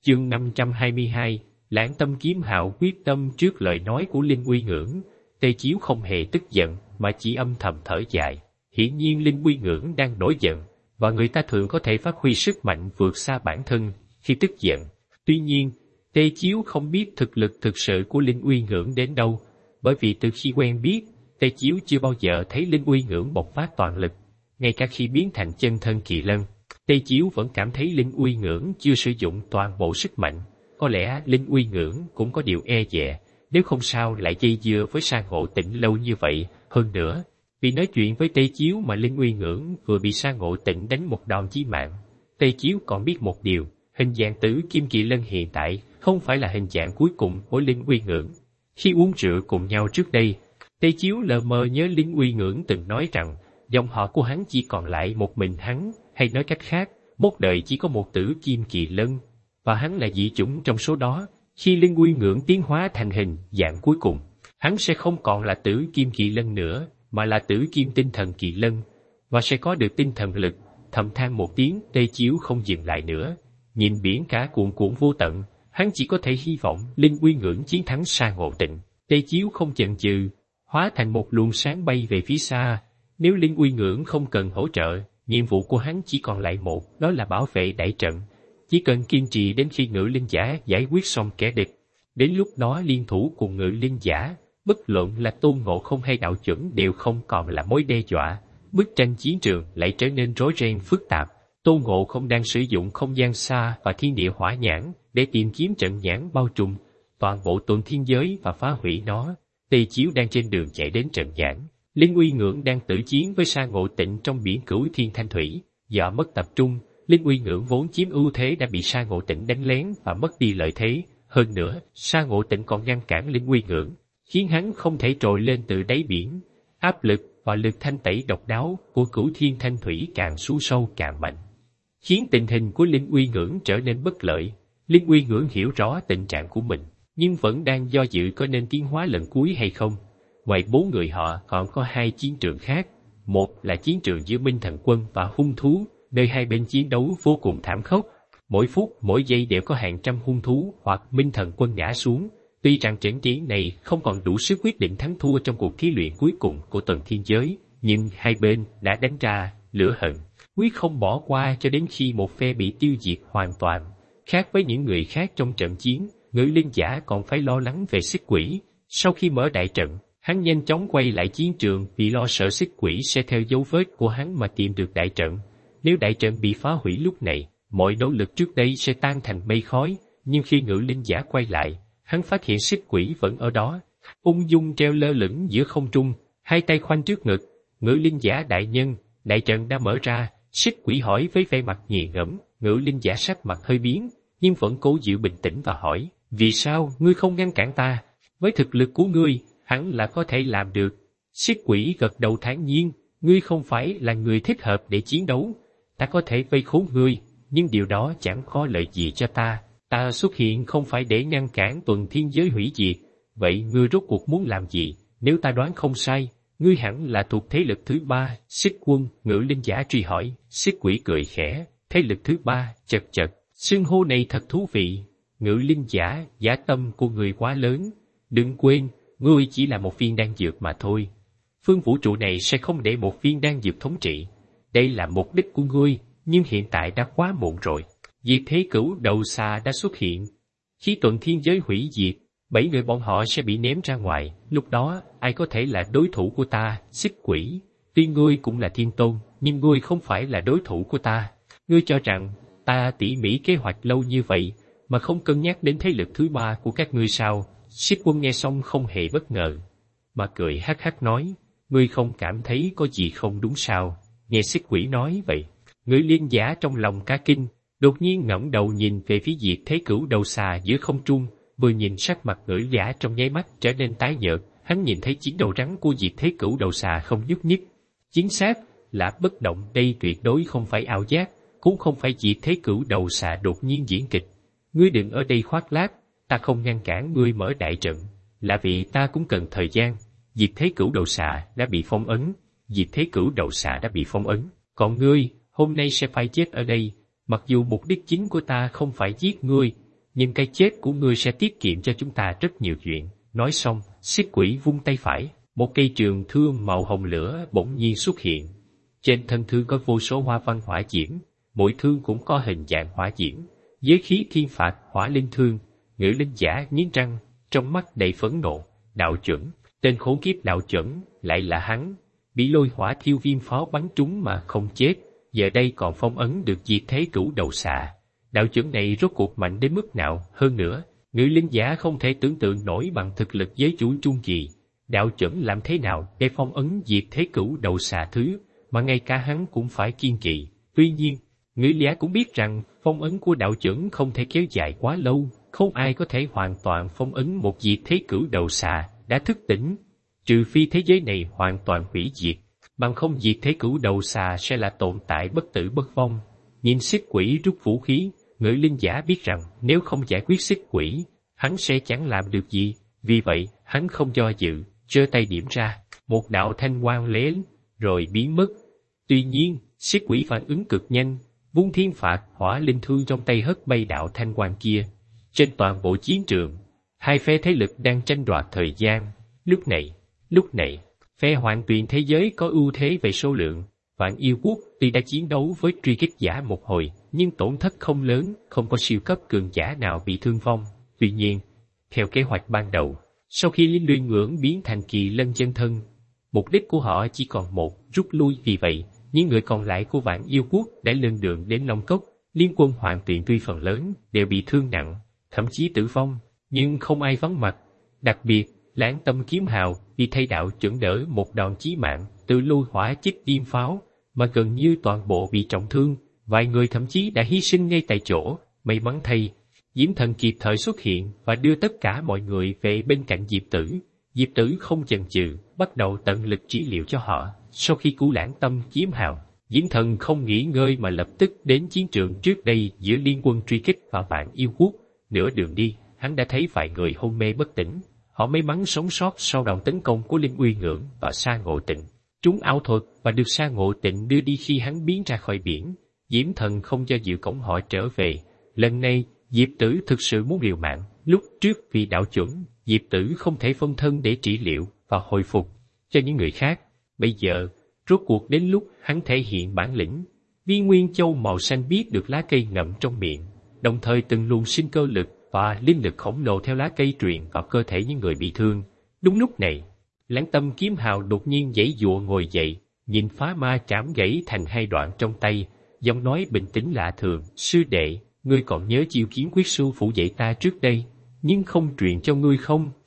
Chương 522, Lãng Tâm Kiếm Hạo quyết tâm trước lời nói của Linh Uy Ngưỡng. Tề Chiếu không hề tức giận, mà chỉ âm thầm thở dài. Hiển nhiên Linh Uy Ngưỡng đang nổi giận, và người ta thường có thể phát huy sức mạnh vượt xa bản thân khi tức giận. Tuy nhiên, Tề Chiếu không biết thực lực thực sự của Linh Uy Ngưỡng đến đâu, bởi vì từ khi quen biết, Tề Chiếu chưa bao giờ thấy Linh Uy Ngưỡng bộc phát toàn lực. Ngay cả khi biến thành chân thân kỳ lân, Tề Chiếu vẫn cảm thấy Linh Uy Ngưỡng chưa sử dụng toàn bộ sức mạnh. Có lẽ Linh Uy Ngưỡng cũng có điều e dè, nếu không sao lại dây dưa với Sa Ngộ Tịnh lâu như vậy. Hơn nữa, vì nói chuyện với Tề Chiếu mà Linh Uy Ngưỡng vừa bị Sa Ngộ Tịnh đánh một đòn chí mạng. Tề Chiếu còn biết một điều, hình dạng Tử Kim Kỳ Lân hiện tại không phải là hình dạng cuối cùng của Linh Uy Ngưỡng. Khi uống rượu cùng nhau trước đây, Tề Chiếu lờ mờ nhớ Linh Uy Ngưỡng từng nói rằng dòng họ của hắn chỉ còn lại một mình hắn, hay nói cách khác, một đời chỉ có một Tử Kim Kỳ Lân, và hắn là dị chủng trong số đó. Khi Linh Uy Ngưỡng tiến hóa thành hình dạng cuối cùng, hắn sẽ không còn là Tử Kim Kỳ Lân nữa, mà là Tử Kim Tinh Thần Kỳ Lân, và sẽ có được tinh thần lực. Thầm than một tiếng, Tề Chiếu không dừng lại nữa. Nhìn biển cả cuồn cuộn vô tận, hắn chỉ có thể hy vọng Linh Uy Ngưỡng chiến thắng Sa Ngộ Tịnh. Tề Chiếu không chần chừ, hóa thành một luồng sáng bay về phía xa. Nếu Linh Uy Ngưỡng không cần hỗ trợ, nhiệm vụ của hắn chỉ còn lại một, đó là bảo vệ đại trận. Chỉ cần kiên trì đến khi Ngự Linh Giả giải quyết xong kẻ địch. Đến lúc đó liên thủ cùng Ngự Linh Giả, bất luận là Tôn Ngộ Không hay Đạo Chuẩn đều không còn là mối đe dọa. Bức tranh chiến trường lại trở nên rối ren phức tạp. Tôn Ngộ Không đang sử dụng không gian xa và thiên địa hỏa nhãn để tìm kiếm trận nhãn bao trùm toàn bộ tuần thiên giới và phá hủy nó. Tề Chiếu đang trên đường chạy đến trận nhãn. Linh Uy Ngưỡng đang tử chiến với Sa Ngộ Tịnh trong biển Cửu Thiên Thanh Thủy. Do mất tập trung, Linh Uy Ngưỡng vốn chiếm ưu thế đã bị Sa Ngộ Tịnh đánh lén và mất đi lợi thế. Hơn nữa, Sa Ngộ Tịnh còn ngăn cản Linh Uy Ngưỡng, khiến hắn không thể trồi lên từ đáy biển. Áp lực và lực thanh tẩy độc đáo của Cửu Thiên Thanh Thủy càng xuống sâu càng mạnh, khiến tình hình của Linh Uy Ngưỡng trở nên bất lợi. Linh Uy Ngưỡng hiểu rõ tình trạng của mình, nhưng vẫn đang do dự có nên tiến hóa lần cuối hay không. Ngoài 4 người họ còn có 2 chiến trường khác. Một là chiến trường giữa Minh Thần Quân và hung thú, nơi hai bên chiến đấu vô cùng thảm khốc. Mỗi phút, mỗi giây đều có hàng trăm hung thú hoặc Minh Thần Quân ngã xuống. Tuy rằng trận chiến này không còn đủ sức quyết định thắng thua trong cuộc thí luyện cuối cùng của tuần thiên giới, nhưng hai bên đã đánh ra lửa hận, quyết không bỏ qua cho đến khi một phe bị tiêu diệt hoàn toàn. Khác với những người khác trong trận chiến, Ngự Linh Giả còn phải lo lắng về Xích Quỷ. Sau khi mở đại trận, hắn nhanh chóng quay lại chiến trường vì lo sợ Xích Quỷ sẽ theo dấu vết của hắn mà tìm được đại trận. Nếu đại trận bị phá hủy lúc này, mọi nỗ lực trước đây sẽ tan thành mây khói. Nhưng khi Ngự Linh Giả quay lại, hắn phát hiện Xích Quỷ vẫn ở đó, ung dung treo lơ lửng giữa không trung, hai tay khoanh trước ngực. Ngự Linh Giả đại nhân, đại trận đã mở ra. Xích Quỷ hỏi với vẻ mặt nghiền ngẫm. Ngự Linh Giả sắc mặt hơi biến, nhưng vẫn cố giữ bình tĩnh và hỏi: vì sao ngươi không ngăn cản ta? Với thực lực của ngươi, hẳn là có thể làm được. Xích Quỷ gật đầu thản nhiên: ngươi không phải là người thích hợp để chiến đấu. Ta có thể vây khốn ngươi, nhưng điều đó chẳng có lợi gì cho ta. Ta xuất hiện không phải để ngăn cản tuần thiên giới hủy diệt. Vậy ngươi rốt cuộc muốn làm gì? Nếu ta đoán không sai, ngươi hẳn là thuộc thế lực thứ 3, Xích Quân. Ngự Linh Giả truy hỏi. Xích Quỷ cười khẽ: thế lực thứ 3, chật chật, xưng hô này thật thú vị. Ngự Linh Giả, dã tâm của người quá lớn. Đừng quên, ngươi chỉ là một viên đan dược mà thôi. Phương vũ trụ này sẽ không để một viên đan dược thống trị. Đây là mục đích của ngươi, nhưng hiện tại đã quá muộn rồi. Diệt Thế Cửu Đầu Xà đã xuất hiện. Khi tuần thiên giới hủy diệt, 7 người bọn họ sẽ bị ném ra ngoài. Lúc đó, ai có thể là đối thủ của ta? Xích Quỷ, tuy ngươi cũng là thiên tôn, nhưng ngươi không phải là đối thủ của ta. Ngươi cho rằng ta tỉ mỉ kế hoạch lâu như vậy mà không cân nhắc đến thế lực thứ 3 của các ngươi sao? Xích Quân nghe xong không hề bất ngờ, mà cười hắc hắc nói: ngươi không cảm thấy có gì không đúng sao? Nghe Xích Quỷ nói vậy, Ngự Linh Giả trong lòng cả kinh, đột nhiên ngẩng đầu nhìn về phía Diệt Thế Cửu Đầu Xà giữa không trung. Vừa nhìn, sắc mặt Ngự Giả trong nháy mắt trở nên tái nhợt. Hắn nhìn thấy chiến đầu rắn của Diệt Thế Cửu Đầu Xà không nhúc nhích, chính xác là bất động. Đây tuyệt đối không phải ảo giác, cũng không phải Diệt Thế Cửu Đầu Xà đột nhiên diễn kịch. Ngươi đừng ở đây khoác lác. Ta không ngăn cản ngươi mở đại trận, là vì ta cũng cần thời gian. Diệt Thế Cửu Đầu Xà đã bị phong ấn. Diệt Thế Cửu Đầu Xà đã bị phong ấn. Còn ngươi, hôm nay sẽ phải chết ở đây. Mặc dù mục đích chính của ta không phải giết ngươi, nhưng cái chết của ngươi sẽ tiết kiệm cho chúng ta rất nhiều chuyện. Nói xong, xích quỷ vung tay phải, một cây trường thương màu hồng lửa bỗng nhiên xuất hiện. Trên thân thương có vô số hoa văn hỏa diễm, mỗi thương cũng có hình dạng hỏa diễm. Giới khí thiên phạt hỏa linh thương, Ngự linh giả nghiến răng, trong mắt đầy phẫn nộ. Đạo chuẩn, tên khốn kiếp đạo chuẩn, lại là hắn, bị lôi hỏa thiêu viêm pháo bắn trúng mà không chết, giờ đây còn phong ấn được diệt thế cửu đầu xà. Đạo chuẩn này rốt cuộc mạnh đến mức nào? Hơn nữa, Ngự linh giả không thể tưởng tượng nổi bằng thực lực giới chủ trung kỳ. Đạo chuẩn làm thế nào để phong ấn diệt thế cửu đầu xà thứ mà ngay cả hắn cũng phải kiên kỵ? Tuy nhiên, Ngự linh giả cũng biết rằng phong ấn của đạo chuẩn không thể kéo dài quá lâu, không ai có thể hoàn toàn phong ấn một diệt thế cửu đầu xà đã thức tỉnh, trừ phi thế giới này hoàn toàn hủy diệt, bằng không diệt thế cửu đầu xà sẽ là tồn tại bất tử bất vong. Nhìn xích quỷ rút vũ khí, Ngự linh giả biết rằng nếu không giải quyết xích quỷ, hắn sẽ chẳng làm được gì, vì vậy hắn không do dự, giơ tay điểm ra, một đạo thanh quang lóe rồi biến mất. Tuy nhiên, xích quỷ phản ứng cực nhanh, vung thiên phạt hỏa linh thương trong tay hất bay đạo thanh quang kia. Trên toàn bộ chiến trường, hai phe thế lực đang tranh đoạt thời gian. Lúc này, phe Hoàng Tuyền thế giới có ưu thế về số lượng. Vạn Yêu Quốc tuy đã chiến đấu với truy kích giả một hồi, nhưng tổn thất không lớn, không có siêu cấp cường giả nào bị thương vong. Tuy nhiên, theo kế hoạch ban đầu, sau khi Linh Luyện Ngưỡng biến thành kỳ lân chân thân, mục đích của họ chỉ còn một, rút lui. Vì vậy, những người còn lại của Vạn Yêu Quốc đã lên đường đến Long Cốc. Liên quân Hoàng Tuyền tuy phần lớn đều bị thương nặng, thậm chí tử vong, nhưng không ai vắng mặt. Đặc biệt, Lãng Tâm Kiếm Hào vì thay đạo chuẩn đỡ một đòn chí mạng từ lôi hỏa chích diêm pháo, mà gần như toàn bộ bị trọng thương, vài người thậm chí đã hy sinh ngay tại chỗ. May mắn thay, Diễm Thần kịp thời xuất hiện và đưa tất cả mọi người về bên cạnh Diệp Tử. Diệp Tử không chần chừ, bắt đầu tận lực trị liệu cho họ. Sau khi cứu Lãng Tâm Kiếm Hào, Diễm Thần không nghỉ ngơi mà lập tức đến chiến trường trước đây giữa liên quân truy kích và Vạn Yêu Quốc. Nửa đường đi, hắn đã thấy vài người hôn mê bất tỉnh. Họ may mắn sống sót sau đòn tấn công của Linh Uy Ngưỡng và Sa Ngộ Tịnh. Trúng ảo thuật và được Sa Ngộ Tịnh đưa đi khi hắn biến ra khỏi biển. Diễm Thần không do dự cõng họ trở về. Lần này, Diệp Tử thực sự muốn liều mạng. Lúc trước vì đạo chuẩn, Diệp Tử không thể phân thân để trị liệu và hồi phục cho những người khác. Bây giờ, rốt cuộc đến lúc hắn thể hiện bản lĩnh. Viên Nguyên Châu màu xanh biết được lá cây ngậm trong miệng, đồng thời từng luồng sinh cơ lực và linh lực khổng lồ theo lá cây truyền vào cơ thể những người bị thương. Đúng lúc này, Lãng Tâm Kiếm Hào đột nhiên giãy giụa ngồi dậy, nhìn phá ma trảm gãy thành hai đoạn trong tay, giọng nói bình tĩnh lạ thường. Sư đệ, ngươi còn nhớ chiêu kiếm quyết sư phụ dạy ta trước đây, nhưng không truyền cho ngươi không?